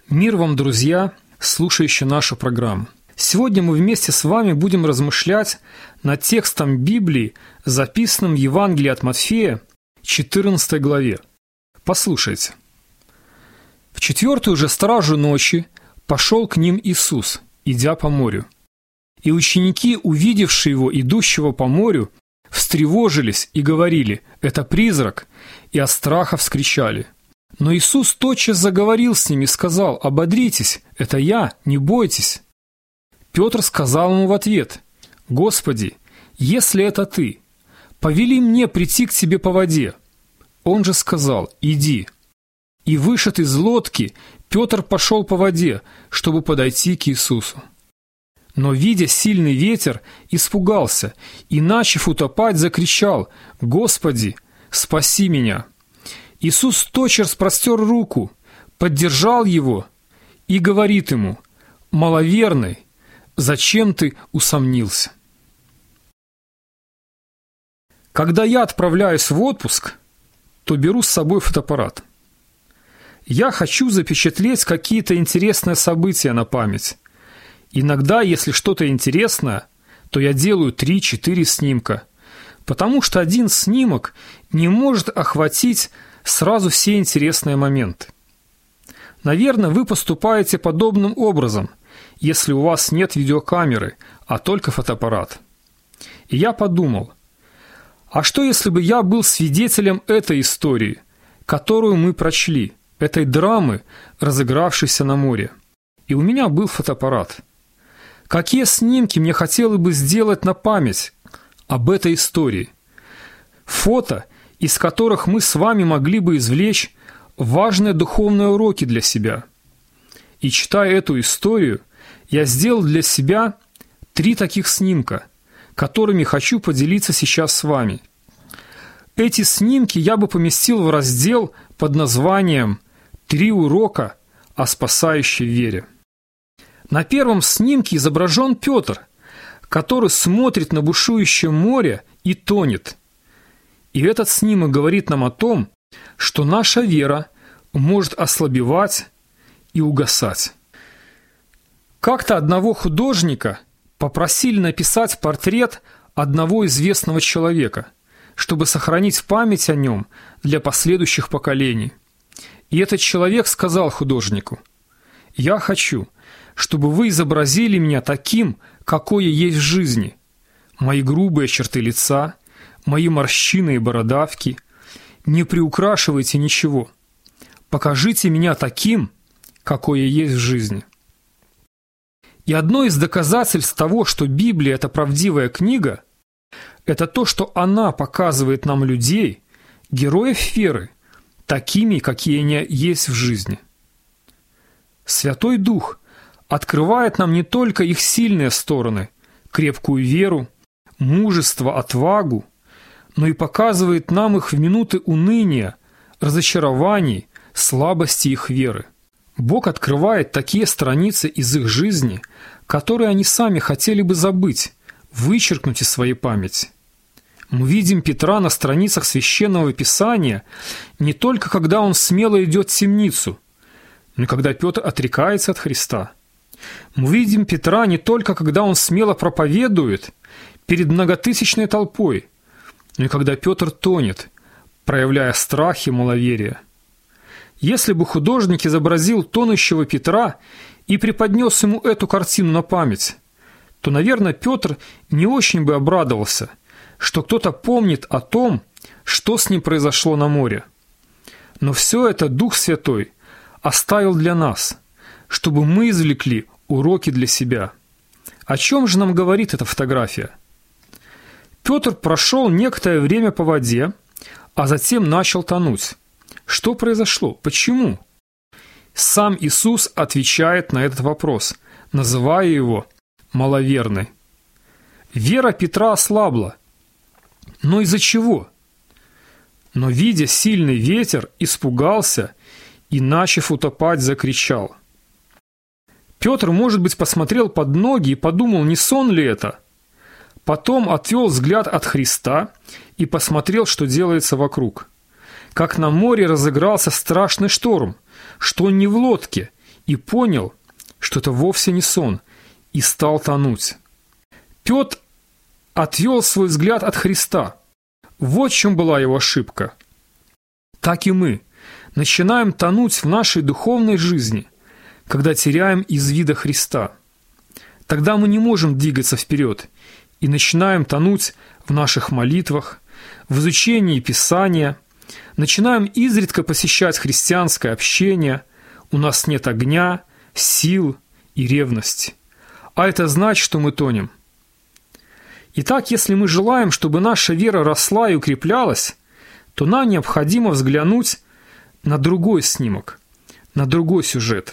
Мир вам, друзья, слушающие нашу программу. Сегодня мы вместе с вами будем размышлять над текстом Библии, записанным в Евангелии от Матфея, 14 главе. Послушайте. «В 4-ю же стражу ночи пошел к ним Иисус, идя по морю. И ученики, увидевшие его, идущего по морю, встревожились и говорили: „Это призрак!“ и от страха вскричали. Но Иисус тотчас заговорил с ними и сказал: „Ободритесь, это я, не бойтесь“. Петр сказал ему в ответ: „Господи, если это ты, повели мне прийти к тебе по воде“. Он же сказал: „Иди“. И вышед из лодки, Петр пошел по воде, чтобы подойти к Иисусу. Но, видя сильный ветер, испугался и, начав утопать, закричал: „Господи, спаси меня“. Иисус тотчас простер руку, поддержал его и говорит ему: „Маловерный, зачем ты усомнился?“ Когда я отправляюсь в отпуск, то беру с собой фотоаппарат. Я хочу запечатлеть какие-то интересные события на память. Иногда, если что-то интересное, то я делаю 3-4 снимка, потому что один снимок не может охватить сразу все интересные моменты. Наверное, вы поступаете подобным образом, если у вас нет видеокамеры, а только фотоаппарат. И я подумал, а что если бы я был свидетелем этой истории, которую мы прочли, этой драмы, разыгравшейся на море, и у меня был фотоаппарат? Какие снимки мне хотелось бы сделать на память об этой истории? Фото, из которых мы с вами могли бы извлечь важные духовные уроки для себя. И читая эту историю, я сделал для себя 3 таких снимка, которыми хочу поделиться сейчас с вами. Эти снимки я бы поместил в раздел под названием «3 урока о спасающей вере». На первом снимке изображен Петр, который смотрит на бушующее море и тонет. И этот снимок говорит нам о том, что наша вера может ослабевать и угасать. Как-то одного художника попросили написать портрет одного известного человека, чтобы сохранить память о нем для последующих поколений. И этот человек сказал художнику: „Я хочу, чтобы вы изобразили меня таким, какой я есть в жизни. Мои грубые черты лица, мои морщины и бородавки. Не приукрашивайте ничего. Покажите меня таким, какой я есть в жизни“. И одно из доказательств того, что Библия – это правдивая книга, это то, что она показывает нам людей, героев веры, такими, какие они есть в жизни. Святой Дух открывает нам не только их сильные стороны, крепкую веру, мужество, отвагу, но и показывает нам их в минуты уныния, разочарований, слабости их веры. Бог открывает такие страницы из их жизни, которые они сами хотели бы забыть, вычеркнуть из своей памяти. Мы видим Петра на страницах Священного Писания не только когда он смело идет в темницу, но и когда Петр отрекается от Христа. Мы видим Петра не только когда он смело проповедует перед многотысячной толпой, но и когда Петр тонет, проявляя страх и маловерие. Если бы художник изобразил тонущего Петра и преподнес ему эту картину на память, то, наверное, Петр не очень бы обрадовался, что кто-то помнит о том, что с ним произошло на море. Но все это Дух Святой оставил для нас, чтобы мы извлекли уроки для себя. О чем же нам говорит эта фотография? Петр прошел некоторое время по воде, а затем начал тонуть. Что произошло? Почему? Сам Иисус отвечает на этот вопрос, называя его маловерной. Вера Петра ослабла. Но из-за чего? Но, видя сильный ветер, испугался и, начав утопать, закричал. Петр, может быть, посмотрел под ноги и подумал, не сон ли это? Потом отвел взгляд от Христа и посмотрел, что делается вокруг. Как на море разыгрался страшный шторм, что он не в лодке и понял, что это вовсе не сон, и стал тонуть. Петр отвел свой взгляд от Христа. Вот в чем была его ошибка. Так и мы начинаем тонуть в нашей духовной жизни, когда теряем из вида Христа. Тогда мы не можем двигаться вперед и начинаем тонуть в наших молитвах, в изучении Писания, начинаем изредка посещать христианское общение, у нас нет огня, сил и ревности. А это значит, что мы тонем. Итак, если мы желаем, чтобы наша вера росла и укреплялась, то нам необходимо взглянуть на другой снимок, на другой сюжет.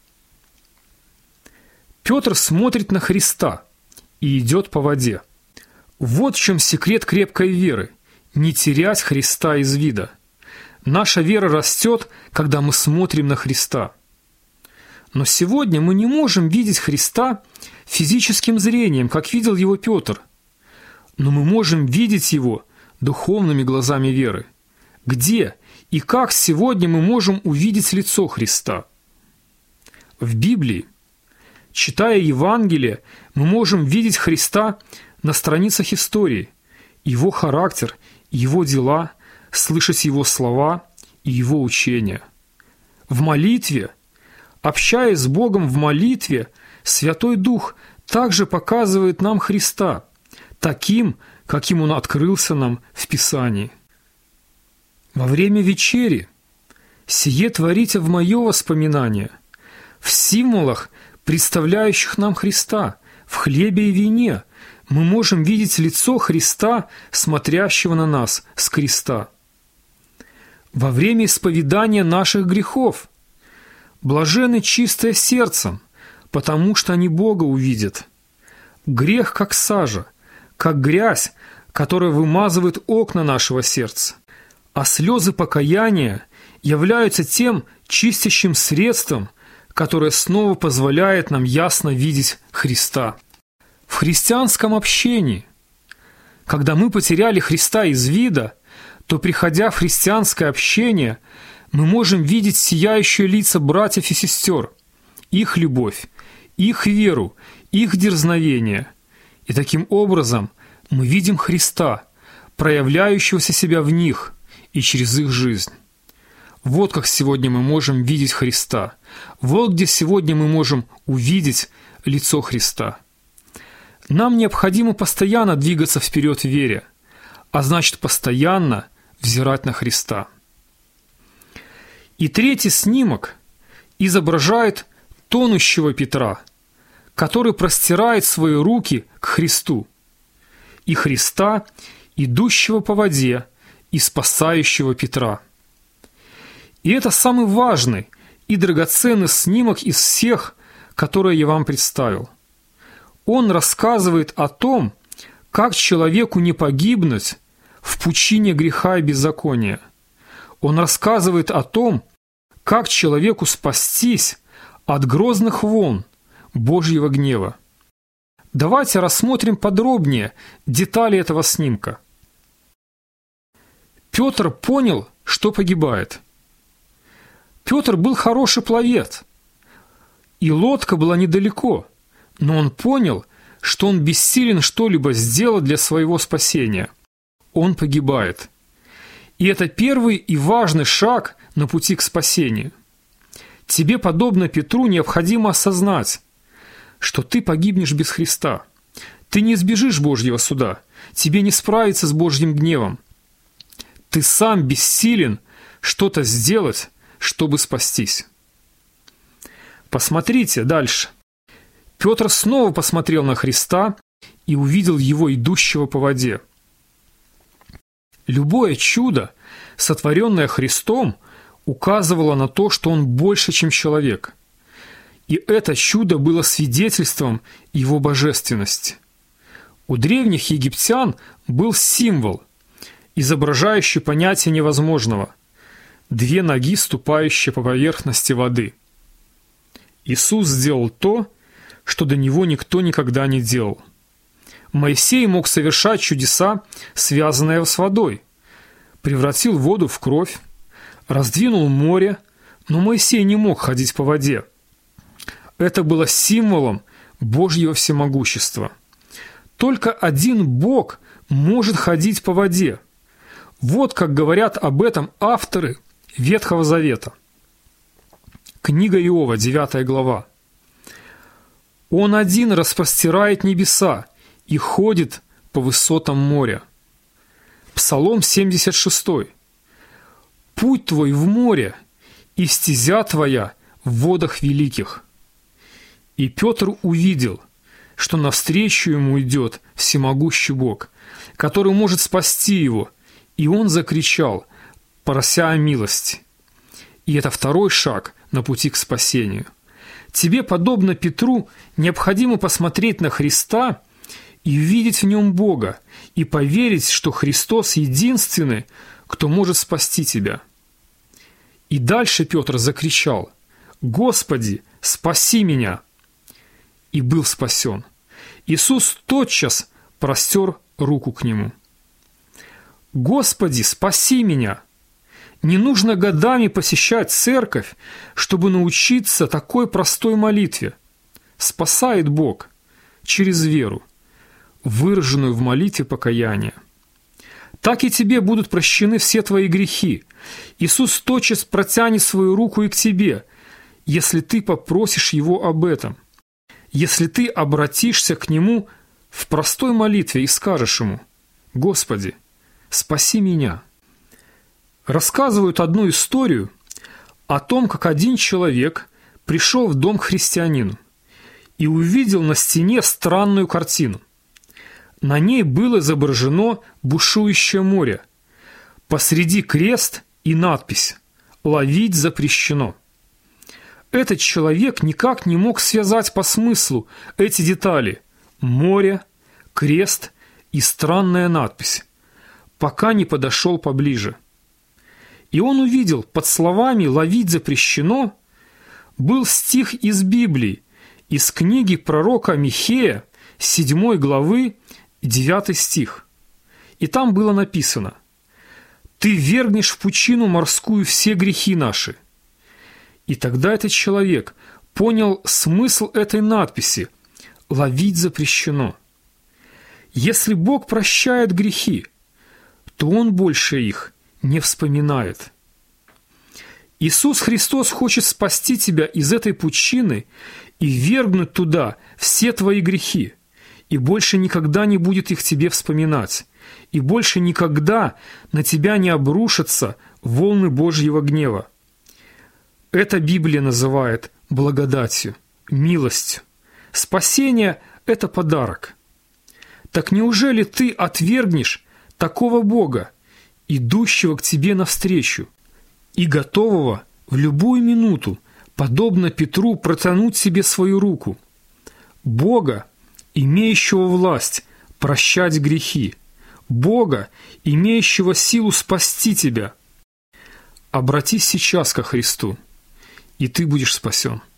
Петр смотрит на Христа и идет по воде. Вот в чем секрет крепкой веры – не терять Христа из вида. Наша вера растет, когда мы смотрим на Христа. Но сегодня мы не можем видеть Христа физическим зрением, как видел его Петр. Но мы можем видеть его духовными глазами веры. Где и как сегодня мы можем увидеть лицо Христа? В Библии, читая Евангелие, мы можем видеть Христа на страницах истории, его характер, его дела, слышать его слова и его учения. В молитве, общаясь с Богом в молитве, Святой Дух также показывает нам Христа, таким, каким Он открылся нам в Писании. Во время вечери «Сие творите в мое воспоминание», в символах, представляющих нам Христа, в хлебе и вине, мы можем видеть лицо Христа, смотрящего на нас с креста. Во время исповедания наших грехов блаженны чистые сердцем, потому что они Бога увидят. Грех, как сажа, как грязь, которая вымазывает окна нашего сердца. А слезы покаяния являются тем чистящим средством, которое снова позволяет нам ясно видеть Христа. В христианском общении, когда мы потеряли Христа из вида, то, приходя в христианское общение, мы можем видеть сияющие лица братьев и сестер, их любовь, их веру, их дерзновение. И таким образом мы видим Христа, проявляющегося себя в них и через их жизнь. Вот как сегодня мы можем видеть Христа. Вот где сегодня мы можем увидеть лицо Христа. Нам необходимо постоянно двигаться вперед в вере, а значит постоянно взирать на Христа. И третий снимок изображает тонущего Петра, который простирает свои руки к Христу, и Христа, идущего по воде и спасающего Петра. И это самый важный и драгоценный снимок из всех, которые я вам представил. Он рассказывает о том, как человеку не погибнуть в пучине греха и беззакония. Он рассказывает о том, как человеку спастись от грозных волн Божьего гнева. Давайте рассмотрим подробнее детали этого снимка. Петр понял, что погибает. Петр был хороший пловец, и лодка была недалеко, но он понял, что он бессилен что-либо сделать для своего спасения. Он погибает. И это первый и важный шаг на пути к спасению. Тебе, подобно Петру, необходимо осознать, что ты погибнешь без Христа. Ты не избежишь Божьего суда, тебе не справиться с Божьим гневом. Ты сам бессилен что-то сделать, чтобы спастись. Посмотрите дальше. Петр снова посмотрел на Христа и увидел его идущего по воде. Любое чудо, сотворенное Христом, указывало на то, что он больше, чем человек. И это чудо было свидетельством его божественности. У древних египтян был символ, изображающий понятие невозможного – 2 ноги, ступающие по поверхности воды. Иисус сделал то, что до него никто никогда не делал. Моисей мог совершать чудеса, связанные с водой. Превратил воду в кровь, раздвинул море, но Моисей не мог ходить по воде. Это было символом Божьего всемогущества. Только один Бог может ходить по воде. Вот как говорят об этом авторы Ветхого Завета. Книга Иова, 9 глава. «Он один распростирает небеса и ходит по высотам моря». Псалом 76. «Путь твой в море, и стезя твоя в водах великих». И Петр увидел, что навстречу ему идет всемогущий Бог, который может спасти его, и он закричал, прося о милости. И это второй шаг на пути к спасению. Тебе, подобно Петру, необходимо посмотреть на Христа и увидеть в нем Бога, и поверить, что Христос единственный, кто может спасти тебя. И дальше Петр закричал: «Господи, спаси меня!» И был спасен. Иисус тотчас простер руку к нему. «Господи, спаси меня!» Не нужно годами посещать церковь, чтобы научиться такой простой молитве. Спасает Бог через веру, выраженную в молитве покаяния. Так и тебе будут прощены все твои грехи. Иисус тотчас протянет свою руку и к тебе, если ты попросишь Его об этом. Если ты обратишься к Нему в простой молитве и скажешь Ему: «Господи, спаси меня». Рассказывают одну историю о том, как один человек пришел в дом к христианину и увидел на стене странную картину. На ней было изображено бушующее море, посреди крест и надпись «Ловить запрещено». Этот человек никак не мог связать по смыслу эти детали – море, крест и странная надпись, пока не подошел поближе. И он увидел, под словами «ловить запрещено» был стих из Библии, из книги пророка Михея, 7 главы, 9 стих. И там было написано: «Ты вергнешь в пучину морскую все грехи наши». И тогда этот человек понял смысл этой надписи «Ловить запрещено». Если Бог прощает грехи, то Он больше их не вспоминает. Иисус Христос хочет спасти тебя из этой пучины и ввергнуть туда все твои грехи, и больше никогда не будет их тебе вспоминать, и больше никогда на тебя не обрушатся волны Божьего гнева. Это Библия называет благодатью, милостью. Спасение – это подарок. Так неужели ты отвергнешь такого Бога, идущего к тебе навстречу, и готового в любую минуту, подобно Петру, протянуть себе свою руку? Бога, имеющего власть прощать грехи, Бога, имеющего силу спасти тебя. Обратись сейчас ко Христу, и ты будешь спасен.